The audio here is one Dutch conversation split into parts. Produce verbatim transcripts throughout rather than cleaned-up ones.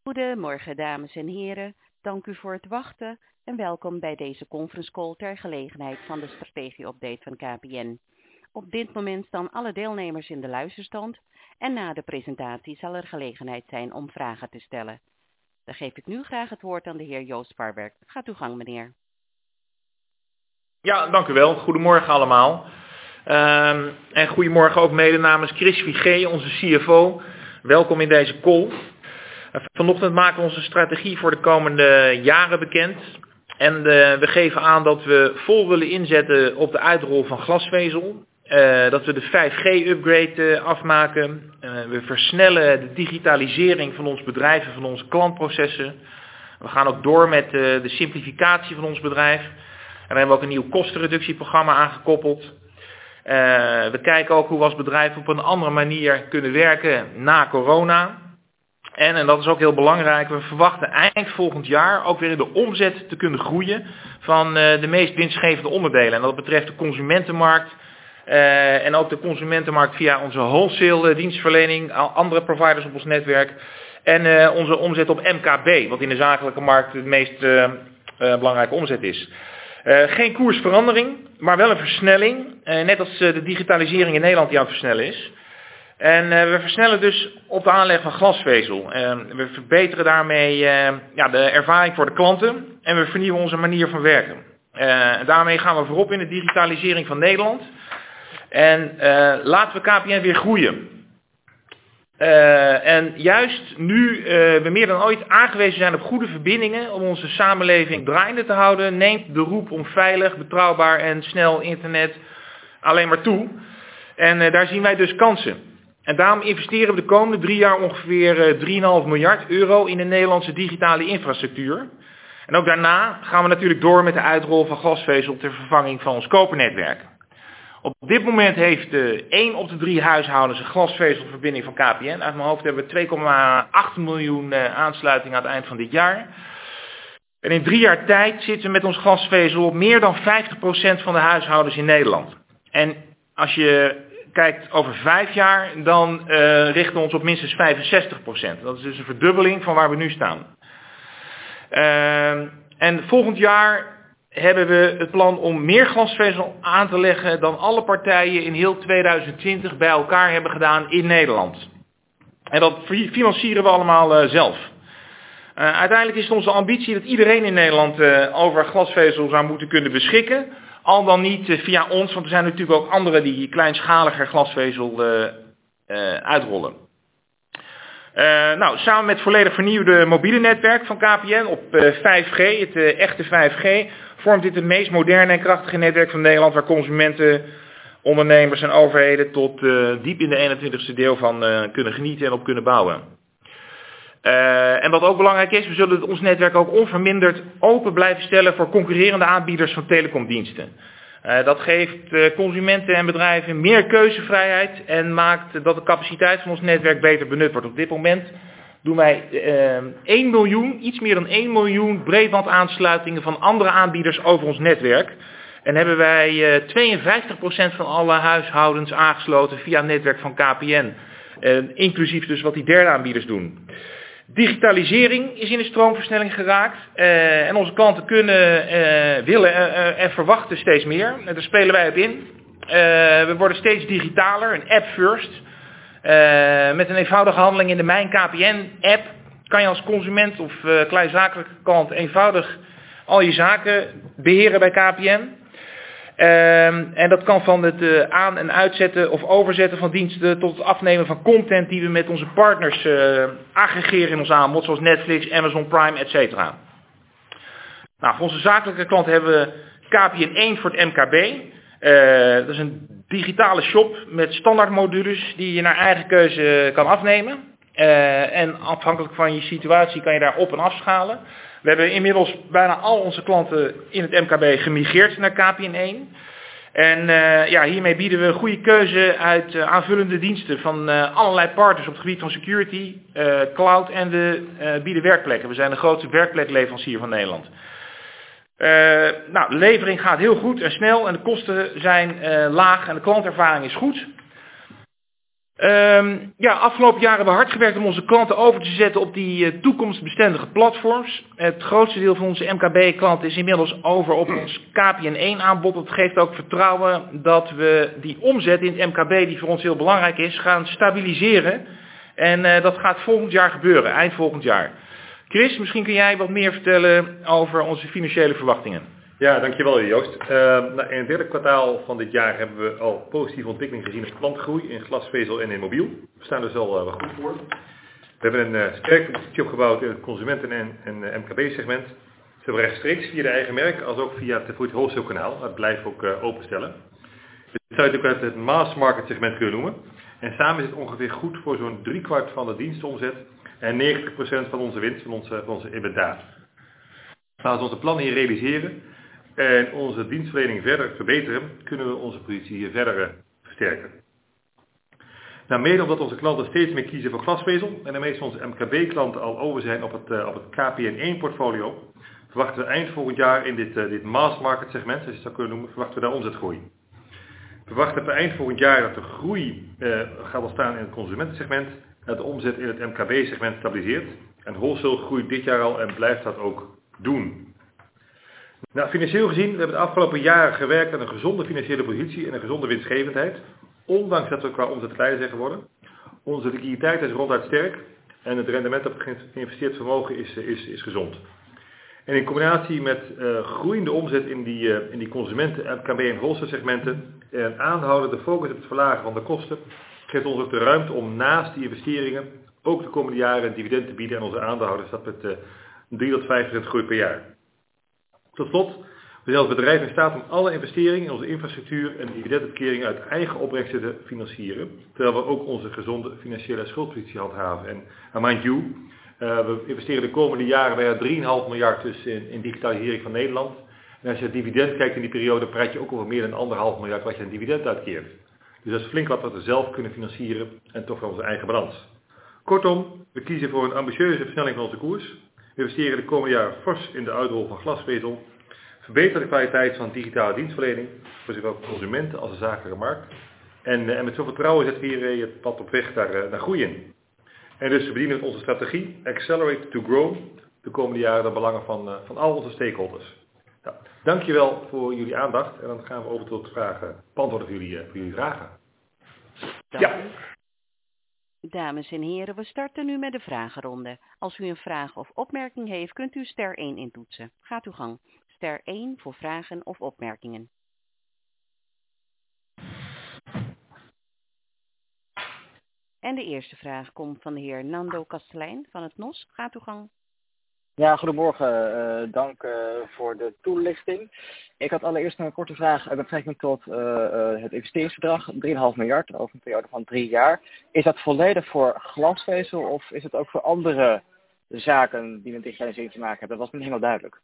Goedemorgen dames en heren, dank u voor het wachten en welkom bij deze conference call ter gelegenheid van de strategie-update van K P N. Op dit moment staan alle deelnemers in de luisterstand en na de presentatie zal er gelegenheid zijn om vragen te stellen. Dan geef ik nu graag het woord aan de heer Joost Parberg. Gaat uw gang, meneer. Ja, dank u wel. Goedemorgen allemaal. Uh, en goedemorgen ook mede namens Chris Figee, onze C F O. Welkom in deze call. Uh, vanochtend maken we onze strategie voor de komende jaren bekend. En uh, we geven aan dat we vol willen inzetten op de uitrol van glasvezel. Uh, dat we de vijf G upgrade uh, afmaken. Uh, we versnellen de digitalisering van ons bedrijf en van onze klantprocessen. We gaan ook door met uh, de simplificatie van ons bedrijf. En daar hebben we ook een nieuw kostenreductieprogramma aangekoppeld. Uh, we kijken ook hoe we als bedrijf op een andere manier kunnen werken na corona. En, en dat is ook heel belangrijk, we verwachten eind volgend jaar ook weer in de omzet te kunnen groeien van uh, de meest winstgevende onderdelen. En dat betreft de consumentenmarkt uh, en ook de consumentenmarkt via onze wholesale dienstverlening, andere providers op ons netwerk. En uh, onze omzet op M K B, wat in de zakelijke markt de meest uh, uh, belangrijke omzet is. Uh, geen koersverandering, maar wel een versnelling. Uh, net als uh, de digitalisering in Nederland die aan het versnellen is. En uh, we versnellen dus op de aanleg van glasvezel. Uh, we verbeteren daarmee uh, ja, de ervaring voor de klanten. En we vernieuwen onze manier van werken. Uh, daarmee gaan we voorop in de digitalisering van Nederland. En uh, laten we K P N weer groeien. Uh, en juist nu uh, we meer dan ooit aangewezen zijn op goede verbindingen om onze samenleving draaiende te houden, neemt de roep om veilig, betrouwbaar en snel internet alleen maar toe. En uh, daar zien wij dus kansen. En daarom investeren we de komende drie jaar ongeveer uh, drie komma vijf miljard euro in de Nederlandse digitale infrastructuur. En ook daarna gaan we natuurlijk door met de uitrol van glasvezel ter vervanging van ons kopernetwerk. Op dit moment heeft uh, één op de drie huishoudens een glasvezelverbinding van K P N. Uit mijn hoofd hebben we twee komma acht miljoen uh, aansluitingen aan het eind van dit jaar. En in drie jaar tijd zitten we met ons glasvezel op meer dan vijftig procent van de huishoudens in Nederland. En als je kijkt over vijf jaar, dan uh, richten we ons op minstens vijfenzestig procent. Dat is dus een verdubbeling van waar we nu staan. Uh, en volgend jaar hebben we het plan om meer glasvezel aan te leggen dan alle partijen in heel tweeduizend twintig bij elkaar hebben gedaan in Nederland. En dat financieren we allemaal uh, zelf. Uh, uiteindelijk is het onze ambitie dat iedereen in Nederland uh, over glasvezel zou moeten kunnen beschikken. Al dan niet uh, via ons, want er zijn natuurlijk ook anderen die kleinschaliger glasvezel uh, uh, uitrollen. Uh, nou, samen met het volledig vernieuwde mobiele netwerk van K P N op uh, vijf G, het uh, echte vijf G, vormt dit het meest moderne en krachtige netwerk van Nederland waar consumenten, ondernemers en overheden tot uh, diep in de eenentwintigste deel van uh, kunnen genieten en op kunnen bouwen. Uh, en wat ook belangrijk is, we zullen ons netwerk ook onverminderd open blijven stellen voor concurrerende aanbieders van telecomdiensten. Uh, dat geeft uh, consumenten en bedrijven meer keuzevrijheid en maakt dat de capaciteit van ons netwerk beter benut wordt. Op dit moment doen wij uh, één miljoen, iets meer dan één miljoen breedbandaansluitingen van andere aanbieders over ons netwerk. En hebben wij uh, tweeënvijftig procent van alle huishoudens aangesloten via het netwerk van K P N. Uh, inclusief dus wat die derde aanbieders doen. Digitalisering is in de stroomversnelling geraakt uh, en onze klanten kunnen, uh, willen uh, en verwachten steeds meer. En daar spelen wij op in. Uh, we worden steeds digitaler, een app first. Uh, met een eenvoudige handeling in de Mijn K P N app kan je als consument of uh, kleinzakelijke klant eenvoudig al je zaken beheren bij K P N. Uh, en dat kan van het uh, aan- en uitzetten of overzetten van diensten tot het afnemen van content die we met onze partners uh, aggregeren in ons aanbod, zoals Netflix, Amazon Prime, et cetera. Nou, voor onze zakelijke klanten hebben we K P N één voor het M K B. Uh, dat is een digitale shop met standaardmodules die je naar eigen keuze kan afnemen. Uh, en afhankelijk van je situatie kan je daar op en afschalen. We hebben inmiddels bijna al onze klanten in het M K B gemigreerd naar K P N één. En uh, ja, hiermee bieden we een goede keuze uit uh, aanvullende diensten van uh, allerlei partners op het gebied van security, uh, cloud en we uh, bieden werkplekken. We zijn de grootste werkplekleverancier van Nederland. Uh, nou, de levering gaat heel goed en snel en de kosten zijn uh, laag en de klantervaring is goed. Um, ja, afgelopen jaren hebben we hard gewerkt om onze klanten over te zetten op die uh, toekomstbestendige platforms. Het grootste deel van onze M K B-klanten is inmiddels over op ons K P N één aanbod. Dat geeft ook vertrouwen dat we die omzet in het M K B, die voor ons heel belangrijk is, gaan stabiliseren. En uh, dat gaat volgend jaar gebeuren, eind volgend jaar. Chris, misschien kun jij wat meer vertellen over onze financiële verwachtingen. Ja, dankjewel Joost. Uh, nou, in het derde kwartaal van dit jaar hebben we al positieve ontwikkeling gezien op klantgroei in glasvezel en in mobiel. We staan dus al uh, wel goed voor. We hebben een uh, sterke positie opgebouwd in het consumenten- en, en uh, M K B-segment. Zowel rechtstreeks via de eigen merk als ook via het Food Wholesale kanaal. Dat blijven we ook uh, openstellen. Dit zou je ook uit het mass market segment kunnen noemen. En samen is het ongeveer goed voor zo'n driekwart van de dienstomzet en negentig procent van onze winst, van onze, van onze EBITDA. Als we onze plannen hier realiseren en onze dienstverlening verder verbeteren, kunnen we onze positie hier verder uh, versterken. Nou, mede omdat onze klanten steeds meer kiezen voor glasvezel en de meeste van onze M K B-klanten al over zijn op het, uh, op het K P N één portfolio, verwachten we eind volgend jaar in dit, uh, dit mass market segment, zoals je het zou kunnen noemen, verwachten we daar omzetgroei. We verwachten per eind volgend jaar dat de groei uh, gaat ontstaan in het consumentensegment, dat de omzet in het M K B-segment stabiliseert en wholesale groeit dit jaar al en blijft dat ook doen. Nou, financieel gezien, we hebben de afgelopen jaren gewerkt aan een gezonde financiële positie en een gezonde winstgevendheid, ondanks dat we qua omzet kleiner zijn geworden. Onze liquiditeit is ronduit sterk en het rendement op het geïnvesteerd vermogen is, is, is gezond. En in combinatie met uh, groeiende omzet in die, uh, in die consumenten, M K B en wholesale segmenten en aanhoudende focus op het verlagen van de kosten, geeft ons ook de ruimte om naast die investeringen ook de komende jaren een dividend te bieden aan onze aandeelhouders, dat met uh, drie tot vijf procent groei per jaar. Tot slot, we zijn als bedrijf in staat om alle investeringen in onze infrastructuur en dividenduitkeringen uit eigen opbrengsten te financieren, terwijl we ook onze gezonde financiële schuldpositie handhaven. En uh, mind you, uh, we investeren de komende jaren bijna drie komma vijf miljard dus in, in digitalisering van Nederland. En als je het dividend kijkt in die periode, praat je ook over meer dan anderhalf miljard wat je aan dividend uitkeert. Dus dat is flink wat we zelf kunnen financieren en toch wel onze eigen balans. Kortom, we kiezen voor een ambitieuze versnelling van onze koers. We investeren de komende jaren fors in de uitrol van glasvezel, verbeteren de kwaliteit van digitale dienstverlening voor zowel consumenten als de zakelijke markt. En, en met zoveel vertrouwen zetten we hier het pad op weg naar, naar groei in. En dus we bedienen met onze strategie Accelerate to Grow de komende jaren de belangen van, van al onze stakeholders. Nou, dankjewel voor jullie aandacht en dan gaan we over tot vragen, beantwoorden voor jullie, voor jullie vragen. Dank ja. Dames en heren, we starten nu met de vragenronde. Als u een vraag of opmerking heeft, kunt u ster één intoetsen. Gaat uw gang. Ster één voor vragen of opmerkingen. En de eerste vraag komt van de heer Nando Kastelein van het N O S. Gaat uw gang. Ja, goedemorgen. Uh, dank uh, voor de toelichting. Ik had allereerst een korte vraag met betrekking tot uh, uh, het investeringsbedrag, drie komma vijf miljard over een periode van drie jaar. Is dat volledig voor glasvezel of is het ook voor andere zaken die met digitalisering te maken hebben? Dat was niet helemaal duidelijk.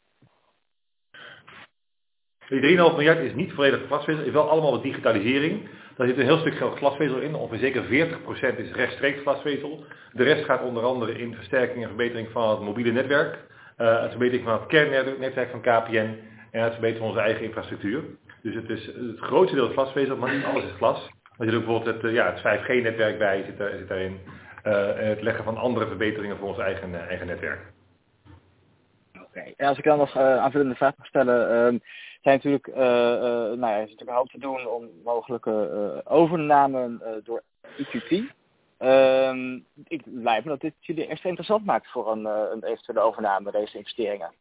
Die drie komma vijf miljard is niet volledig glasvezel, is wel allemaal wat digitalisering. Daar zit een heel stuk glasvezel in, ongeveer zeker veertig procent is rechtstreeks glasvezel. De rest gaat onder andere in versterking en verbetering van het mobiele netwerk, uh, het verbetering van het kernnetwerk van K P N en het verbeteren van onze eigen infrastructuur. Dus het is het grootste deel is glasvezel, maar niet alles is glas. Er zit ook bijvoorbeeld het, uh, ja, het vijf G netwerk bij, zit, daar, zit daarin. Uh, en het leggen van andere verbeteringen voor ons eigen, uh, eigen netwerk. Oké, okay. En als ik dan nog uh, aanvullende vraag mag stellen, uh, zijn natuurlijk, uh, uh, nou ja, er is natuurlijk een hoop te doen om mogelijke uh, overnamen uh, door E Q T. Uh, ik lijkt me dat dit jullie extra interessant maakt voor een, uh, een eventuele overname, deze investeringen.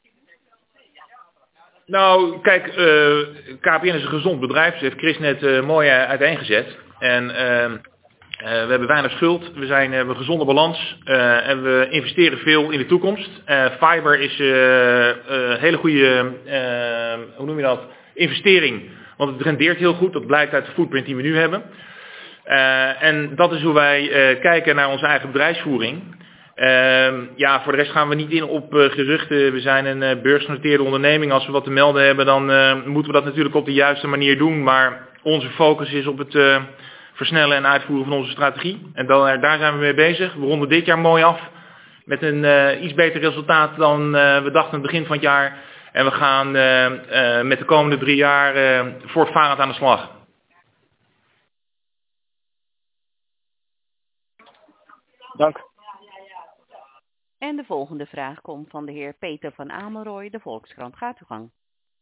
Nou, kijk, uh, K P N is een gezond bedrijf, dat heeft Chris net uh, mooi uiteengezet. En uh, Uh, we hebben weinig schuld, we zijn, uh, hebben een gezonde balans uh, en we investeren veel in de toekomst. Uh, fiber is een uh, uh, hele goede, uh, hoe noem je dat, investering, want het rendeert heel goed, dat blijkt uit de footprint die we nu hebben. Uh, en dat is hoe wij uh, kijken naar onze eigen bedrijfsvoering. Uh, ja, voor de rest gaan we niet in op uh, geruchten, we zijn een uh, beursgenoteerde onderneming. Als we wat te melden hebben, dan uh, moeten we dat natuurlijk op de juiste manier doen, maar onze focus is op het Uh, versnellen en uitvoeren van onze strategie. En dan, daar zijn we mee bezig. We ronden dit jaar mooi af met een uh, iets beter resultaat dan uh, we dachten aan het begin van het jaar. En we gaan uh, uh, met de komende drie jaar uh, voortvarend aan de slag. Dank. En de volgende vraag komt van de heer Peter van Amelrooy, de Volkskrant. Gaat uw gang.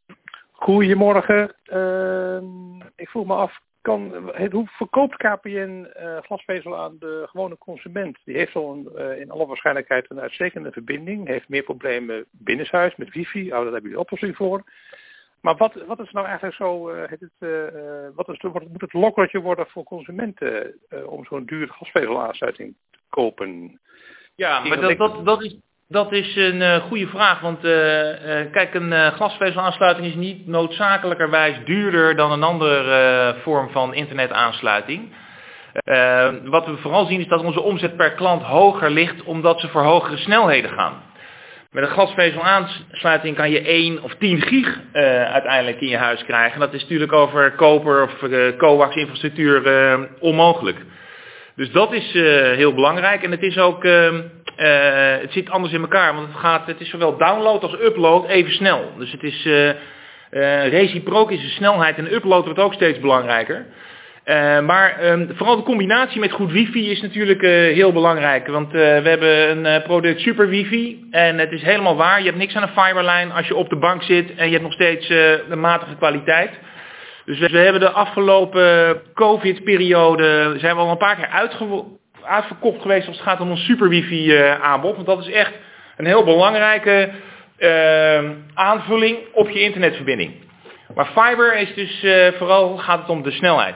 Goedemorgen. Uh, ik vroeg me af, kan, het, hoe verkoopt K P N uh, glasvezel aan de gewone consument? Die heeft al een, uh, in alle waarschijnlijkheid een uitstekende verbinding, heeft meer problemen binnenshuis met wifi, oh, daar hebben jullie oplossing voor. Maar wat, wat is nou eigenlijk zo, uh, het, uh, wat is, wat moet het lokkertje worden voor consumenten uh, om zo'n dure glasvezelaansluiting te kopen? Ja, maar dat, dat, dat, is, dat is een uh, goede vraag, want uh, uh, kijk, een uh, glasvezelaansluiting is niet noodzakelijkerwijs duurder dan een andere uh, vorm van internetaansluiting. Uh, wat we vooral zien is dat onze omzet per klant hoger ligt omdat ze voor hogere snelheden gaan. Met een glasvezelaansluiting kan je één of tien gig uh, uiteindelijk in je huis krijgen. Dat is natuurlijk over koper of uh, coax infrastructuur uh, onmogelijk. Dus dat is uh, heel belangrijk en het is ook, uh, uh, het zit anders in elkaar, want het gaat, het is zowel download als upload even snel. Dus het is, uh, uh, reciprook is de snelheid en upload wordt ook steeds belangrijker. Uh, maar um, vooral de combinatie met goed wifi is natuurlijk uh, heel belangrijk, want uh, we hebben een uh, product super wifi en het is helemaal waar, je hebt niks aan een fiberlijn als je op de bank zit en je hebt nog steeds uh, een matige kwaliteit. Dus we hebben de afgelopen COVID-periode, zijn we al een paar keer uitgevo- uitverkocht geweest als het gaat om ons super wifi uh, aanbod. Want dat is echt een heel belangrijke uh, aanvulling op je internetverbinding. Maar fiber is dus uh, vooral gaat het om de snelheid.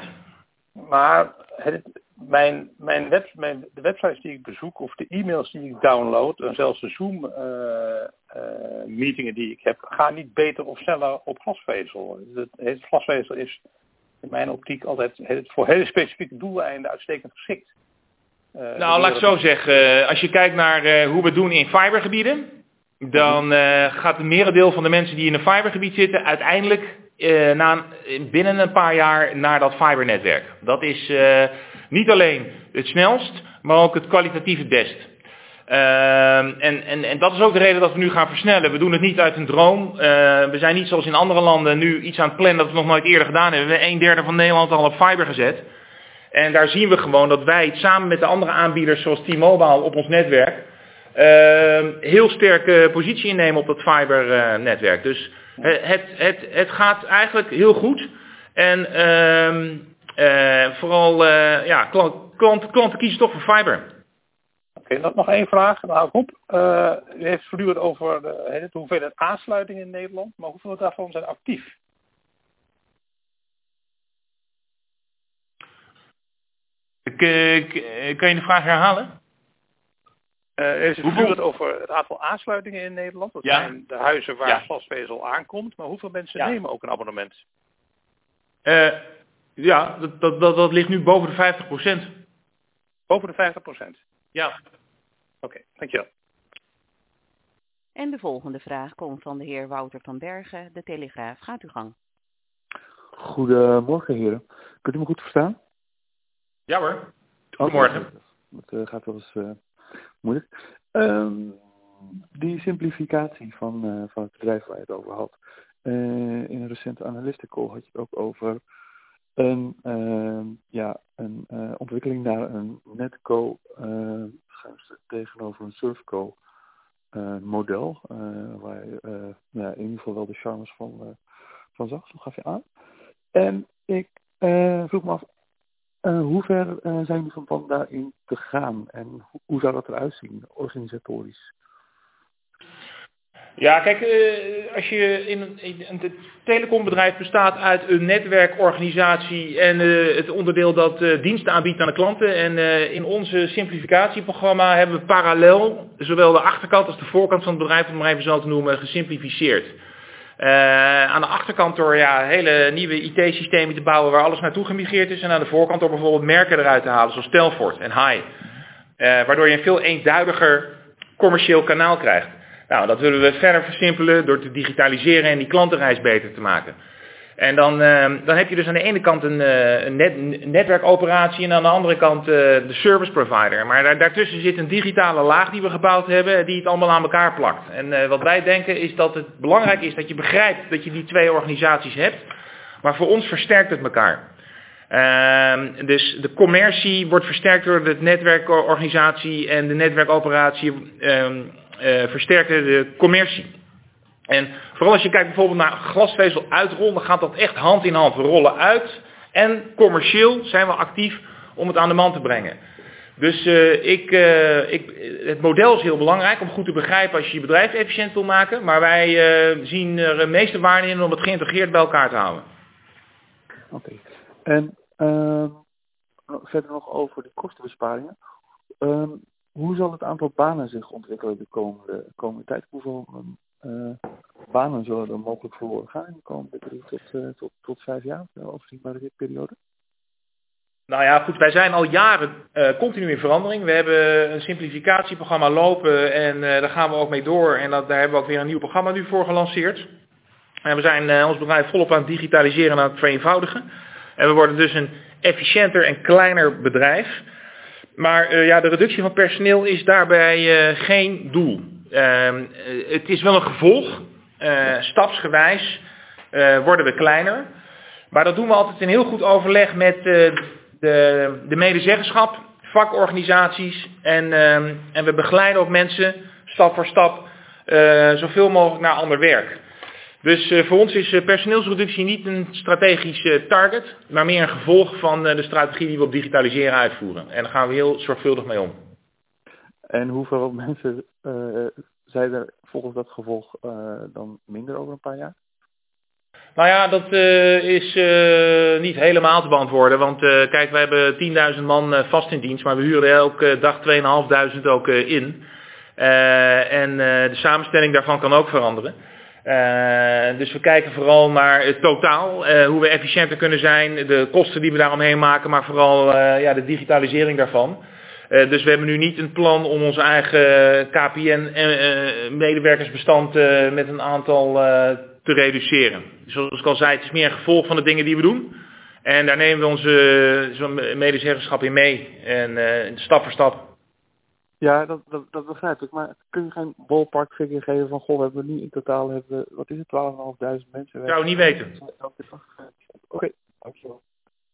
Maar het, mijn, mijn, web, mijn de websites die ik bezoek of de e-mails die ik download en zelfs de Zoom uh, uh, meetingen die ik heb, gaan niet beter of sneller op glasvezel. Het, het glasvezel is in mijn optiek altijd het, voor hele specifieke doeleinden uitstekend geschikt. Uh, nou, laat ik zo zeggen. Als je kijkt naar uh, hoe we het doen in fibergebieden, dan uh, gaat het merendeel van de mensen die in een fibergebied zitten uiteindelijk uh, na een, binnen een paar jaar naar dat fibernetwerk. Dat is uh, niet alleen het snelst, maar ook het kwalitatief het best. Uh, en, en, en dat is ook de reden dat we nu gaan versnellen. We doen het niet uit een droom. Uh, we zijn niet zoals in andere landen nu iets aan het plannen dat we nog nooit eerder gedaan hebben. We hebben een derde van Nederland al op fiber gezet. En daar zien we gewoon dat wij samen met de andere aanbieders zoals T-Mobile op ons netwerk uh, heel sterke positie innemen op dat fibernetwerk. Uh, dus het, het, het gaat eigenlijk heel goed. En uh, uh, vooral uh, ja, klant, klant, klanten kiezen toch voor fiber. Oké, okay, nog één vraag, dan hou ik op. Uh, u heeft voortdurend over de, de hoeveelheid aansluitingen in Nederland, maar hoeveel daarvan zijn actief? Kan je de vraag herhalen? Uh, er is voortdurend over het aantal aansluitingen in Nederland. Dat ja. zijn de huizen waar ja. glasvezel aankomt, maar hoeveel mensen ja. nemen ook een abonnement? Uh, ja, dat, dat, dat, dat ligt nu boven de vijftig procent. Boven de vijftig procent? Ja. Oké, okay, dankjewel. En de volgende vraag komt van de heer Wouter van Bergen, de Telegraaf. Gaat uw gang. Goedemorgen heren. Kunt u me goed verstaan? Ja hoor. Goedemorgen. Het uh, gaat wel eens uh, moeilijk. Um, die simplificatie van, uh, van het bedrijf waar je het over had. Uh, in een recente analistencall had je het ook over een, uh, ja, een uh, ontwikkeling naar een netco uh, tegenover een surfco uh, model. Uh, waar je uh, ja, in ieder geval wel de charmes van, uh, van zag. Zo gaf je aan. En ik uh, vroeg me af, uh, hoe ver uh, zijn jullie van plan daarin te gaan? En hoe, hoe zou dat eruit zien, organisatorisch? Ja, kijk, uh, als je in een, in een telecombedrijf bestaat uit een netwerkorganisatie en uh, het onderdeel dat uh, diensten aanbiedt aan de klanten. En uh, in onze simplificatieprogramma hebben we parallel zowel de achterkant als de voorkant van het bedrijf, om het maar even zo te noemen, gesimplificeerd. Uh, aan de achterkant door ja, hele nieuwe I T-systemen te bouwen waar alles naartoe gemigreerd is. En aan de voorkant door bijvoorbeeld merken eruit te halen, zoals Telfort en Hi. Uh, waardoor je een veel eenduidiger commercieel kanaal krijgt. Nou, dat willen we verder versimpelen door te digitaliseren en die klantenreis beter te maken. En dan, uh, dan heb je dus aan de ene kant een, uh, een net, netwerkoperatie en aan de andere kant uh, de service provider. Maar daar, daartussen zit een digitale laag die we gebouwd hebben die het allemaal aan elkaar plakt. En uh, wat wij denken is dat het belangrijk is dat je begrijpt dat je die twee organisaties hebt. Maar voor ons versterkt het elkaar. Uh, dus de commercie wordt versterkt door de netwerkorganisatie en de netwerkoperatie uh, uh, versterken de commercie. En vooral als je kijkt bijvoorbeeld naar glasvezel uitrollen, dan gaat dat echt hand in hand. We rollen uit en commercieel zijn we actief om het aan de man te brengen. Dus uh, ik, uh, ik, het model is heel belangrijk om goed te begrijpen als je je bedrijf efficiënt wil maken. Maar wij uh, zien er de meeste waarde in om het geïntegreerd bij elkaar te houden. Oké. Okay. En uh, verder nog over de kostenbesparingen. Uh, hoe zal het aantal banen zich ontwikkelen de komende, komende tijd? Hoeveel uh, banen zullen er mogelijk verloren gaan in de komende drie tot, uh, tot, tot vijf jaar, uh, overzienbare periode? Nou ja, goed, wij zijn al jaren uh, continu in verandering. We hebben een simplificatieprogramma lopen en uh, daar gaan we ook mee door. En dat, daar hebben we ook weer een nieuw programma nu voor gelanceerd. En we zijn uh, ons bedrijf volop aan het digitaliseren en aan het vereenvoudigen. En we worden dus een efficiënter en kleiner bedrijf. Maar uh, ja, de reductie van personeel is daarbij uh, geen doel. Uh, uh, het is wel een gevolg. Uh, stapsgewijs uh, worden we kleiner. Maar dat doen we altijd in heel goed overleg met uh, de, de medezeggenschap, vakorganisaties. En, uh, en we begeleiden ook mensen stap voor stap uh, zoveel mogelijk naar ander werk. Dus uh, voor ons is uh, personeelsreductie niet een strategisch uh, target, maar meer een gevolg van uh, de strategie die we op digitaliseren uitvoeren. En daar gaan we heel zorgvuldig mee om. En hoeveel mensen uh, zijn er volgens dat gevolg uh, dan minder over een paar jaar? Nou ja, dat uh, is uh, niet helemaal te beantwoorden, want uh, kijk, wij hebben tienduizend man uh, vast in dienst, maar we huren elke dag tweeduizend vijfhonderd ook uh, in. Uh, en uh, de samenstelling daarvan kan ook veranderen. Uh, dus we kijken vooral naar het totaal, uh, hoe we efficiënter kunnen zijn, de kosten die we daaromheen maken, maar vooral uh, ja, de digitalisering daarvan. Uh, dus we hebben nu niet een plan om ons eigen K P N-medewerkersbestand uh, uh, met een aantal uh, te reduceren. Zoals ik al zei, het is meer een gevolg van de dingen die we doen. En daar nemen we onze uh, medezeggenschap in mee, en uh, stap voor stap. Ja, dat, dat, dat begrijp ik. Maar kun je geen ballpark figure geven van, goh, we hebben nu in totaal, hebben we, wat is het, twaalfduizend vijfhonderd mensen? Ik zou het niet weten. Oké, okay, dankjewel.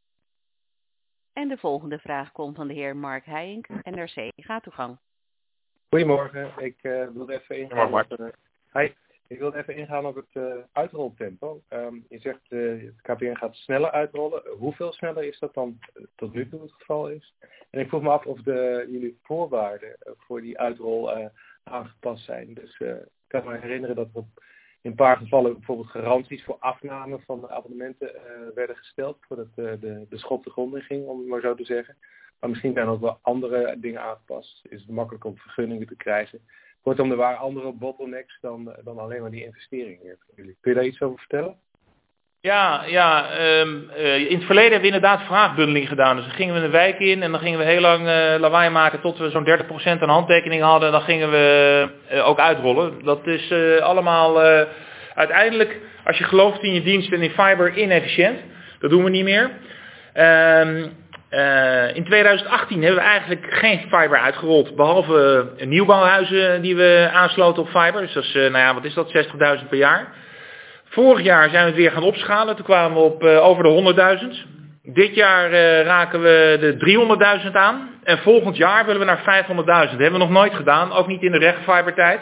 En de volgende vraag komt van de heer Mark Heijink, N R C. Gaat uw gang. Goedemorgen, ik uh, wilde even ingaan Mark. op, uh, hi. Ik wilde even ingaan op het uh, uitroltempo. Um, je zegt uh, het K P N gaat sneller uitrollen. Hoeveel sneller is dat dan uh, tot nu toe het geval is? En ik vroeg me af of de, jullie voorwaarden uh, voor die uitrol uh, aangepast zijn. Dus uh, ik kan me herinneren dat er in een paar gevallen bijvoorbeeld garanties voor afname van de abonnementen uh, werden gesteld voordat uh, de, de schop de grond in ging, om het maar zo te zeggen. Maar misschien zijn er ook wel andere dingen aangepast. Is het makkelijk om vergunningen te krijgen? Kortom, er waren andere bottlenecks dan, dan alleen maar die investeringen. Kun je daar iets over vertellen? Ja, ja um, uh, in het verleden hebben we inderdaad vraagbundeling gedaan. Dus dan gingen we een wijk in en dan gingen we heel lang uh, lawaai maken tot we zo'n dertig procent aan handtekeningen hadden. Dan gingen we uh, ook uitrollen. Dat is uh, allemaal uh, uiteindelijk, als je gelooft in je dienst en in fiber, inefficiënt. Dat doen we niet meer. Um, Uh, in tweeduizend achttien hebben we eigenlijk geen fiber uitgerold, behalve uh, nieuwbouwhuizen die we aansloten op fiber. Dus dat is, uh, nou ja, wat is dat, zestigduizend per jaar. Vorig jaar zijn we het weer gaan opschalen, toen kwamen we op uh, over de honderdduizend. Dit jaar uh, raken we de driehonderdduizend aan en volgend jaar willen we naar vijfhonderdduizend. Dat hebben we nog nooit gedaan, ook niet in de rechtfibertijd.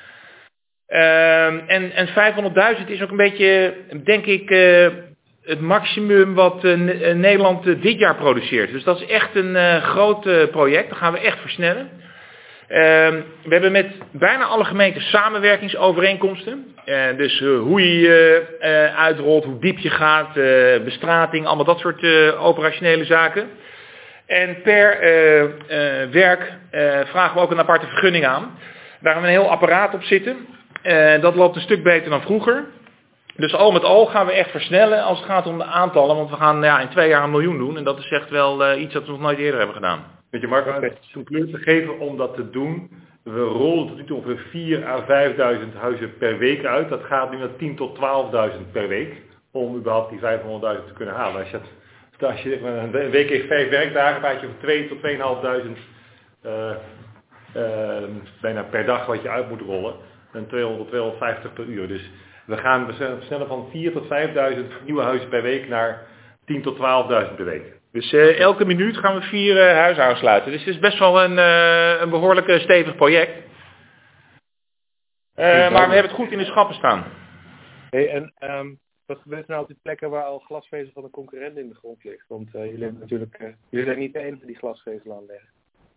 Uh, en, en vijfhonderdduizend is ook een beetje, denk ik, Uh, het maximum wat uh, Nederland uh, dit jaar produceert. Dus dat is echt een uh, groot uh, project. Dat gaan we echt versnellen. Uh, we hebben met bijna alle gemeenten samenwerkingsovereenkomsten. Uh, dus uh, hoe je uh, uh, uitrolt, hoe diep je gaat, uh, bestrating, allemaal dat soort uh, operationele zaken. En per uh, uh, werk uh, vragen we ook een aparte vergunning aan. Daar hebben we een heel apparaat op zitten. Uh, dat loopt een stuk beter dan vroeger. Dus al met al gaan we echt versnellen als het gaat om de aantallen. Want we gaan ja, in twee jaar een miljoen doen. En dat is echt wel uh, iets dat we nog nooit eerder hebben gedaan. Weet je, Mark, om okay. een kleur te geven om dat te doen. We rollen tot nu toe ongeveer vier à vijfduizend huizen per week uit. Dat gaat nu naar tien tot twaalfduizend per week. Om überhaupt die vijfhonderdduizend te kunnen halen. Als je, het, als je een week heeft vijf werkdagen, praat je over twee tot tweeduizend vijfhonderd uh, uh, bijna per dag wat je uit moet rollen. En tweehonderd tot tweehonderdvijftig per uur. Dus we gaan versnellen van vier tot vijfduizend nieuwe huizen per week naar tien tot twaalfduizend per week. Dus uh, elke minuut gaan we vier uh, huishoudens sluiten. Dus het is best wel een, uh, een behoorlijk uh, stevig project. Uh, maar we hebben het goed in de schappen staan. Hey, en um, wat gebeurt er nou op die plekken waar al glasvezel van een concurrent in de grond ligt? Want uh, jullie hebben natuurlijk, uh, jullie zijn niet de enige die glasvezel aanleggen.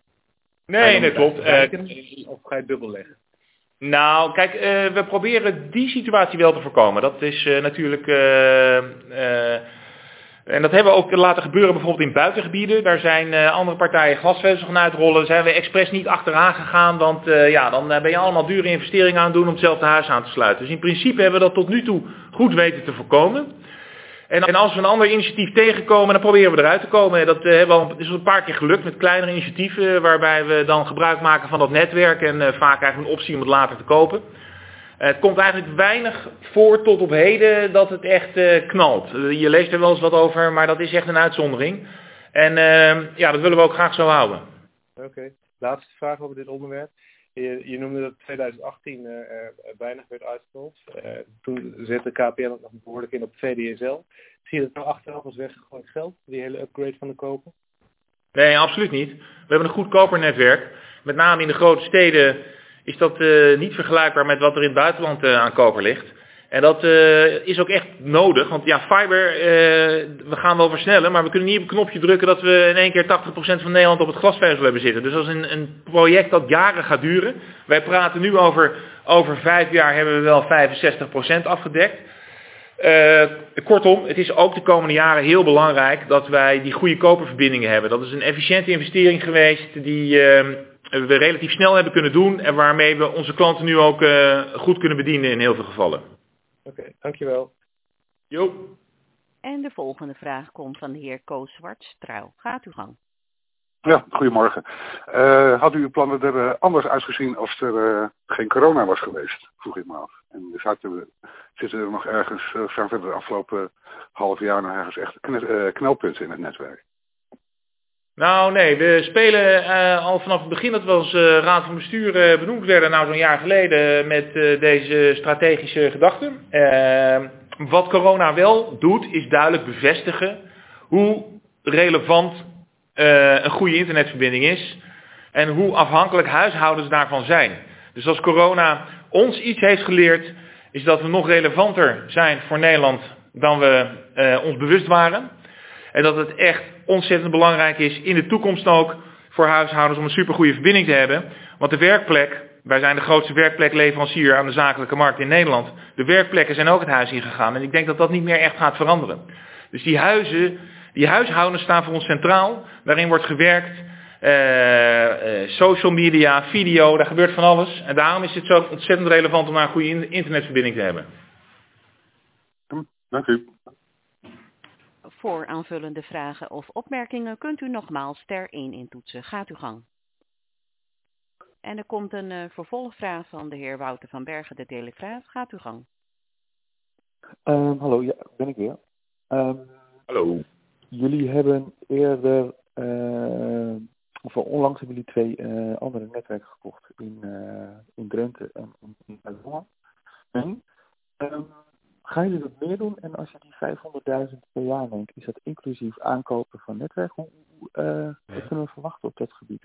Nee, dat klopt. Uh, of ga je dubbel leggen? Nou, kijk, uh, we proberen die situatie wel te voorkomen. Dat is uh, natuurlijk... Uh, uh, en dat hebben we ook laten gebeuren bijvoorbeeld in buitengebieden. Daar zijn uh, andere partijen glasvezel gaan uitrollen. Daar zijn we expres niet achteraan gegaan. Want uh, ja, dan uh, ben je allemaal dure investeringen aan het doen om hetzelfde huis aan te sluiten. Dus in principe hebben we dat tot nu toe goed weten te voorkomen. En, en als we een ander initiatief tegenkomen, dan proberen we eruit te komen. Dat uh, hebben we al, is een paar keer gelukt met kleinere initiatieven. Waarbij we dan gebruik maken van dat netwerk. En uh, vaak eigenlijk een optie om het later te kopen. Het komt eigenlijk weinig voor tot op heden dat het echt uh, knalt. Uh, je leest er wel eens wat over, maar dat is echt een uitzondering. En uh, ja, dat willen we ook graag zo houden. Oké, okay. Laatste vraag over dit onderwerp. Je, je noemde dat twintig achttien uh, uh, weinig werd uitgerold. Uh, toen zette K P N ook nog behoorlijk in op V D S L. Zie je dat nou achteraf als weggegooid geld, die hele upgrade van de koper? Nee, absoluut niet. We hebben een goed kopernetwerk. Met name in de grote steden is dat uh, niet vergelijkbaar met wat er in het buitenland uh, aan koper ligt. En dat uh, is ook echt nodig, want ja, fiber, uh, we gaan wel versnellen, maar we kunnen niet op een knopje drukken dat we in één keer tachtig procent van Nederland op het glasvezel hebben zitten. Dus dat is een, een project dat jaren gaat duren. Wij praten nu over, over vijf jaar hebben we wel vijfenzestig procent afgedekt. Uh, kortom, het is ook de komende jaren heel belangrijk dat wij die goede koperverbindingen hebben. Dat is een efficiënte investering geweest die uh, we relatief snel hebben kunnen doen en waarmee we onze klanten nu ook uh, goed kunnen bedienen in heel veel gevallen. Oké, okay, dankjewel. Jo. En de volgende vraag komt van de heer Koos Zwarts, Trouw. Gaat uw gang. Ja, goedemorgen. Uh, had u uw plannen er uh, anders uitgezien als er uh, geen corona was geweest? Vroeg ik me af. En dus we, zitten er nog ergens, uh, zijn we de afgelopen half jaar nog ergens echt kn- uh, knelpunten in het netwerk? Nou nee, we spelen uh, al vanaf het begin dat we als uh, raad van bestuur uh, benoemd werden, nou zo'n jaar geleden, met uh, deze strategische gedachten. Uh, wat corona wel doet, is duidelijk bevestigen hoe relevant uh, een goede internetverbinding is en hoe afhankelijk huishoudens daarvan zijn. Dus als corona ons iets heeft geleerd, is dat we nog relevanter zijn voor Nederland dan we uh, ons bewust waren. En dat het echt ontzettend belangrijk is in de toekomst ook voor huishoudens om een supergoeie verbinding te hebben. Want de werkplek, wij zijn de grootste werkplekleverancier aan de zakelijke markt in Nederland. De werkplekken zijn ook het huis ingegaan en ik denk dat dat niet meer echt gaat veranderen. Dus die huizen, die huishoudens staan voor ons centraal. Daarin wordt gewerkt, uh, uh, social media, video, daar gebeurt van alles. En daarom is het zo ontzettend relevant om daar een goede internetverbinding te hebben. Dank u. Voor aanvullende vragen of opmerkingen kunt u nogmaals ster één intoetsen. Gaat uw gang. En er komt een uh, vervolgvraag van de heer Wouter van Bergen, de Telegraaf. Gaat uw gang. Um, hallo, ja, ben ik weer. Um, hallo. Jullie hebben eerder, uh, of onlangs hebben jullie twee uh, andere netwerken gekocht in, uh, in Drenthe en in Zuid-Holland. En, um, gaan jullie dat meer doen? En als je die vijfhonderdduizend per jaar neemt, is dat inclusief aankopen van netwerk? Hoe, uh, wat kunnen we verwachten op dat gebied?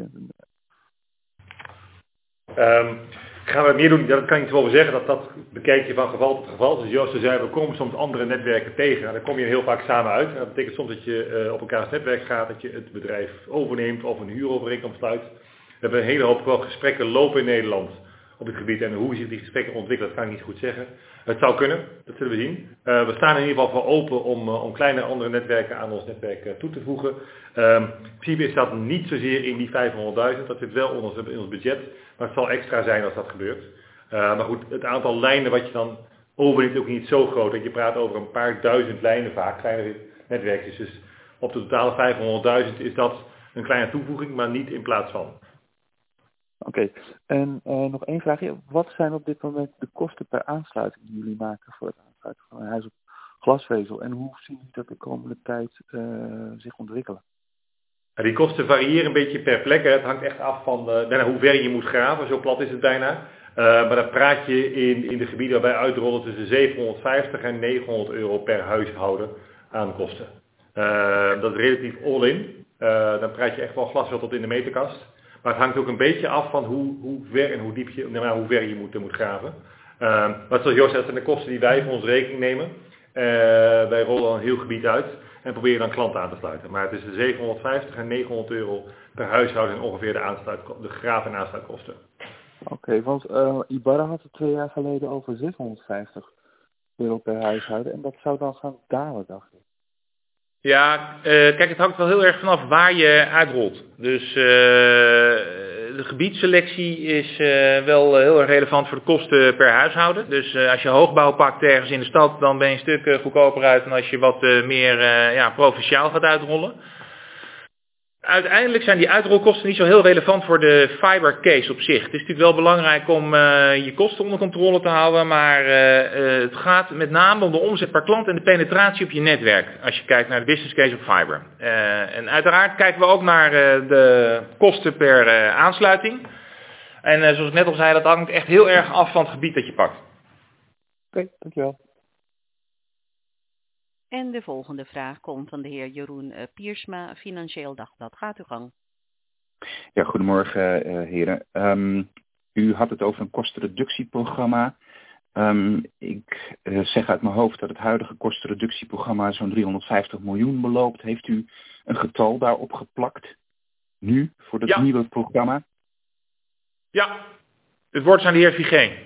Um, gaan we meer doen? Ja, dat kan ik niet wel zeggen. Dat, dat bekijk je van geval tot geval. Dus Joost zei, we komen soms andere netwerken tegen. En dan kom je heel vaak samen uit. En dat betekent soms dat je uh, op elkaars netwerk gaat, dat je het bedrijf overneemt of een huurovereenkomst sluit. We hebben een hele hoop wel gesprekken lopen in Nederland op het gebied. En hoe zich die gesprekken ontwikkelen, dat kan ik niet goed zeggen. Het zou kunnen, dat zullen we zien. Uh, we staan in ieder geval voor open om, uh, om kleine andere netwerken aan ons netwerk uh, toe te voegen. Um, in principe is dat niet zozeer in die vijfhonderdduizend, dat zit wel onder ons, in ons budget. Maar het zal extra zijn als dat gebeurt. Uh, maar goed, het aantal lijnen wat je dan overneemt is ook niet zo groot. Dat je praat over een paar duizend lijnen vaak, kleinere netwerkjes. Dus op de totale vijfhonderdduizend is dat een kleine toevoeging, maar niet in plaats van. Oké, okay. en uh, nog één vraagje. Wat zijn op dit moment de kosten per aansluiting die jullie maken voor het aansluiten van een huis op glasvezel? En hoe zien jullie dat de komende tijd uh, zich ontwikkelen? Ja, die kosten variëren een beetje per plek. Hè. Het hangt echt af van uh, bijna hoe ver je moet graven. Zo plat is het bijna. Uh, maar dan praat je in, in de gebieden waar wij uitrollen tussen zevenhonderdvijftig en negenhonderd euro per huishouden aan kosten. Uh, dat is relatief all-in. Uh, dan prijs je echt wel glasveld tot in de meterkast. Maar het hangt ook een beetje af van hoe, hoe ver en hoe diep je, nou, hoe ver je moet, moet graven. Uh, maar zoals Joost zei, dat zijn de kosten die wij voor onze rekening nemen. Uh, wij rollen dan een heel gebied uit en proberen dan klanten aan te sluiten. Maar het is de zevenhonderdvijftig en negenhonderd euro per huishouden ongeveer de, aansluit, de graaf- en aansluitkosten. Oké, okay, want uh, Ibarra had het twee jaar geleden over zeshonderdvijftig euro per huishouden en dat zou dan gaan dalen, dacht ik. Ja, uh, kijk, het hangt wel heel erg vanaf waar je uitrolt. Dus uh, de gebiedsselectie is uh, wel uh, heel erg relevant voor de kosten per huishouden. Dus uh, als je hoogbouw pakt ergens in de stad, dan ben je een stuk uh, goedkoper uit dan als je wat uh, meer uh, ja, provinciaal gaat uitrollen. Uiteindelijk zijn die uitrolkosten niet zo heel relevant voor de fiber case op zich. Het is natuurlijk wel belangrijk om uh, je kosten onder controle te houden, maar uh, uh, het gaat met name om de omzet per klant en de penetratie op je netwerk, als je kijkt naar de business case op fiber. Uh, en uiteraard kijken we ook naar uh, de kosten per uh, aansluiting. En uh, zoals ik net al zei, dat hangt echt heel erg af van het gebied dat je pakt. Oké, okay, dankjewel. En de volgende vraag komt van de heer Jeroen Piersma, Financieel Dagblad. Gaat uw gang. Ja, goedemorgen uh, heren. Um, u had het over een kostenreductieprogramma. Um, ik uh, zeg uit mijn hoofd dat het huidige kostenreductieprogramma zo'n driehonderdvijftig miljoen beloopt. Heeft u een getal daarop geplakt? Nu, voor het ja. nieuwe programma? Ja, het woord is aan de heer Vigé.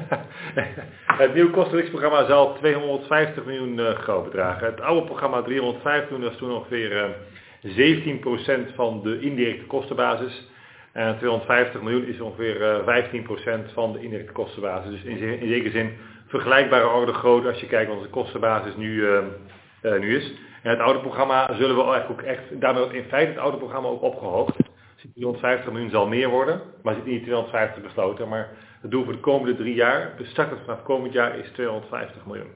Het nieuwe kostenreductieprogramma zal tweehonderdvijftig miljoen uh, groot bedragen. Het oude programma driehonderdvijftig miljoen was toen ongeveer uh, zeventien procent van de indirecte kostenbasis. En tweehonderdvijftig miljoen is ongeveer uh, vijftien procent van de indirecte kostenbasis. Dus in, in zekere zin vergelijkbare orde groot als je kijkt wat onze kostenbasis nu, uh, uh, nu is. En het oude programma zullen we eigenlijk ook echt, daarmee wordt in feite het oude programma ook opgehoogd. Dus driehonderdvijftig miljoen zal meer worden, maar het is niet tweehonderdvijftig besloten. Maar het doel voor de komende drie jaar, startend vanaf komend jaar, is tweehonderdvijftig miljoen.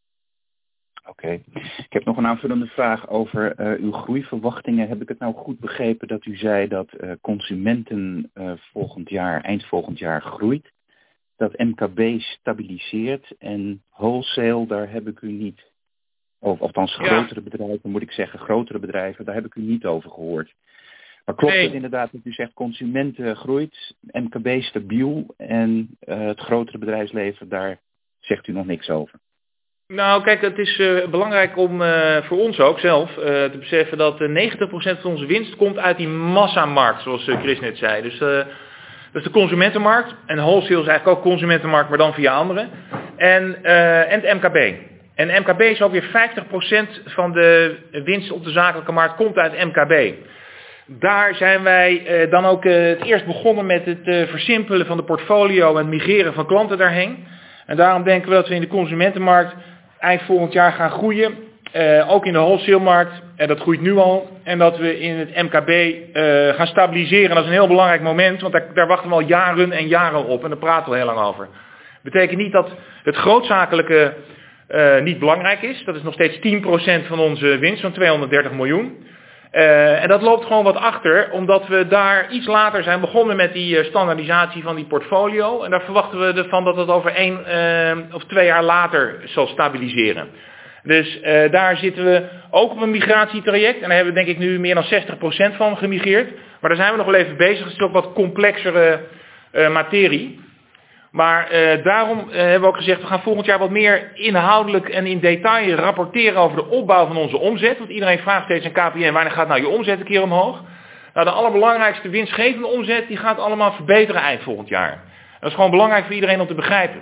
Oké. Okay. Ik heb nog een aanvullende vraag over uh, uw groeiverwachtingen. Heb ik het nou goed begrepen dat u zei dat uh, consumenten uh, volgend jaar, eind volgend jaar groeit, dat M K B stabiliseert en wholesale, daar heb ik u niet, of althans grotere ja. bedrijven, moet ik zeggen, grotere bedrijven, daar heb ik u niet over gehoord. Maar klopt nee. het inderdaad dat u zegt consumenten groeit, M K B stabiel en uh, het grotere bedrijfsleven, daar zegt u nog niks over? Nou kijk, het is uh, belangrijk om uh, voor ons ook zelf uh, te beseffen dat uh, negentig procent van onze winst komt uit die massamarkt, zoals uh, Chris net zei. Dus uh, dat is de consumentenmarkt en wholesale is eigenlijk ook consumentenmarkt, maar dan via anderen. En, uh, en het M K B. En M K B is ook weer vijftig procent van de winst op de zakelijke markt komt uit M K B. Daar zijn wij uh, dan ook uh, het eerst begonnen met het uh, versimpelen van de portfolio en het migreren van klanten daarheen. En daarom denken we dat we in de consumentenmarkt eind volgend jaar gaan groeien. Uh, ook in de wholesale-markt, en dat groeit nu al. En dat we in het M K B uh, gaan stabiliseren. Dat is een heel belangrijk moment, want daar, daar wachten we al jaren en jaren op. En daar praten we heel lang over. Dat betekent niet dat het grootzakelijke uh, niet belangrijk is. Dat is nog steeds tien procent van onze winst, van tweehonderddertig miljoen. Uh, en dat loopt gewoon wat achter, omdat we daar iets later zijn begonnen met die uh, standaardisatie van die portfolio. En daar verwachten we ervan dat het over één uh, of twee jaar later zal stabiliseren. Dus uh, daar zitten we ook op een migratietraject. En daar hebben we denk ik nu meer dan zestig procent van gemigreerd. Maar daar zijn we nog wel even bezig. Het is ook wat complexere uh, materie. Maar uh, daarom uh, hebben we ook gezegd, we gaan volgend jaar wat meer inhoudelijk en in detail rapporteren over de opbouw van onze omzet. Want iedereen vraagt steeds aan K P N, wanneer gaat nou je omzet een keer omhoog? Nou, de allerbelangrijkste winstgevende omzet, die gaat allemaal verbeteren eind volgend jaar. Dat is gewoon belangrijk voor iedereen om te begrijpen.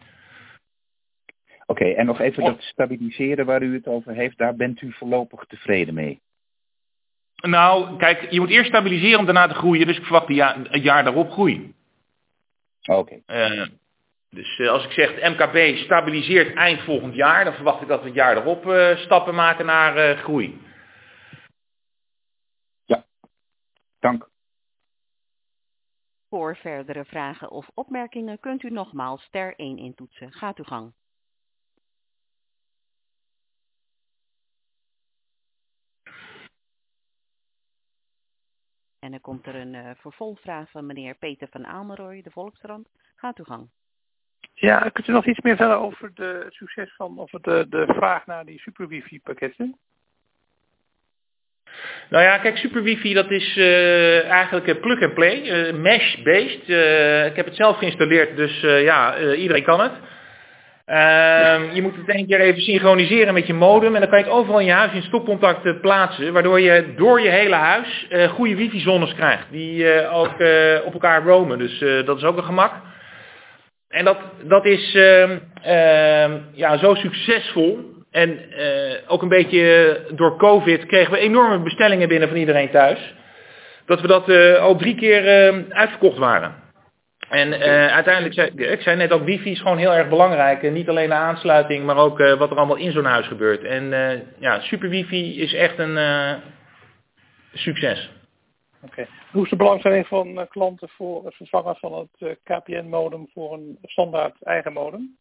Oké, okay, en nog even dat stabiliseren waar u het over heeft, daar bent u voorlopig tevreden mee? Nou, kijk, je moet eerst stabiliseren om daarna te groeien, dus ik verwacht een jaar, een jaar daarop groei. Oké. Okay. Uh, dus uh, als ik zeg M K B stabiliseert eind volgend jaar, dan verwacht ik dat we het jaar erop uh, stappen maken naar uh, groei. Ja, dank. Voor verdere vragen of opmerkingen kunt u nogmaals ster één intoetsen. Gaat uw gang. En dan komt er een uh, vervolgvraag van meneer Peter van Ameroy, de Volkskrant. Gaat uw gang. Ja, kunt u nog iets meer vertellen over de, het succes van, of de, de vraag naar die super wifi pakketten? Nou ja, kijk, Super Wifi dat is uh, eigenlijk uh, plug and play, uh, mesh-based. Uh, ik heb het zelf geïnstalleerd, dus uh, ja, uh, iedereen kan het. Uh, je moet het één keer even synchroniseren met je modem en dan kan je het overal in je huis in stopcontact uh, plaatsen, waardoor je door je hele huis uh, goede wifi-zones krijgt, die uh, ook uh, op elkaar roamen. Dus uh, dat is ook een gemak. En dat, dat is uh, uh, ja, zo succesvol. En uh, ook een beetje door COVID kregen we enorme bestellingen binnen van iedereen thuis. Dat we dat uh, al drie keer uh, uitverkocht waren. En uh, uiteindelijk, zei, ik zei net ook, wifi is gewoon heel erg belangrijk. En niet alleen de aansluiting, maar ook uh, wat er allemaal in zo'n huis gebeurt. En uh, ja, Super Wifi is echt een uh, succes. Oké. Okay. Hoe is de belangstelling van uh, klanten voor het vervangen van het uh, K P N-modem voor een standaard eigen modem?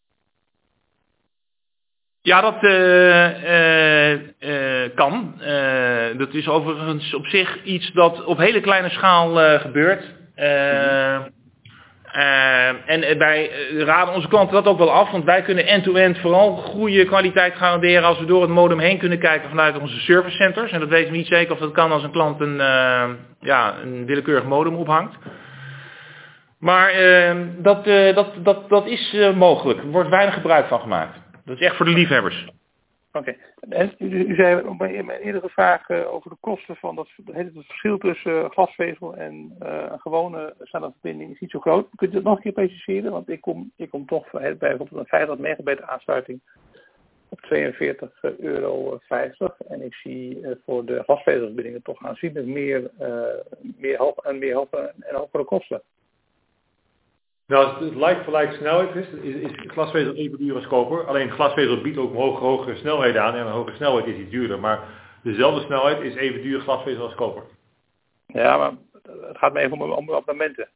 Ja, dat uh, uh, uh, kan. Uh, dat is overigens op zich iets dat op hele kleine schaal uh, gebeurt. Uh, uh, en wij raden onze klanten dat ook wel af, want wij kunnen end-to-end vooral goede kwaliteit garanderen als we door het modem heen kunnen kijken vanuit onze service centers. En dat weten we niet zeker of dat kan als een klant een, uh, ja, een willekeurig modem ophangt. Maar uh, dat, uh, dat, dat, dat is uh, mogelijk. Er wordt weinig gebruik van gemaakt. Dat is echt voor de liefhebbers. Oké. Okay. U, u zei in mijn eerdere vraag uh, over de kosten van dat het verschil tussen uh, glasvezel en uh, een gewone standaardverbinding is niet zo groot. Kunt u dat nog een keer preciseren? Want ik kom, ik kom toch bij bijvoorbeeld een vijftig megabyte aansluiting op tweeënveertig euro vijftig. En ik zie uh, voor de glasvezelverbindingen toch aanzienlijk meer, uh, meer hoog en meer hoog en hogere kosten. Nou, als het like voor like snelheid is, is, is glasvezel even duur als koper. Alleen glasvezel biedt ook hoge, hogere snelheden aan en een hogere snelheid is iets duurder. Maar dezelfde snelheid is even duur glasvezel als koper. Ja, maar het gaat me even om, om abonnementen.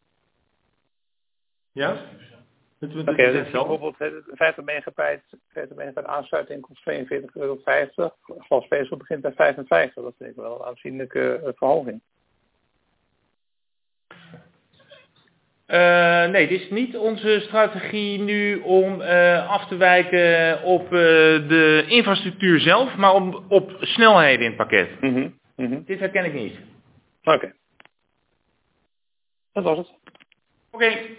Ja? Oké, okay, dus bijvoorbeeld vijftig megabyte, vijftig megabyte aansluiting kost tweeënveertig euro vijftig. Glasvezel begint bij vijfenvijftig. Dat is denk ik wel een aanzienlijke uh, verhoging. Uh, nee, dit is niet onze strategie nu om uh, af te wijken op uh, de infrastructuur zelf, maar om, op snelheden in het pakket. Mm-hmm. Mm-hmm. Dit herken ik niet. Oké. Okay. Dat was het. Oké. Okay.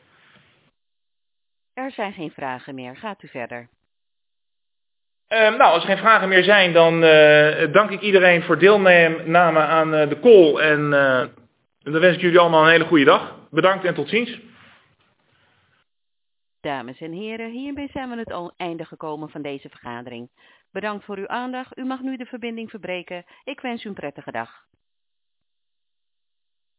Er zijn geen vragen meer. Gaat u verder. Uh, nou, als er geen vragen meer zijn, dan uh, dank ik iedereen voor deelname aan uh, de call en uh, dan wens ik jullie allemaal een hele goede dag. Bedankt en tot ziens. Dames en heren, hierbij zijn we aan het einde gekomen van deze vergadering. Bedankt voor uw aandacht. U mag nu de verbinding verbreken. Ik wens u een prettige dag.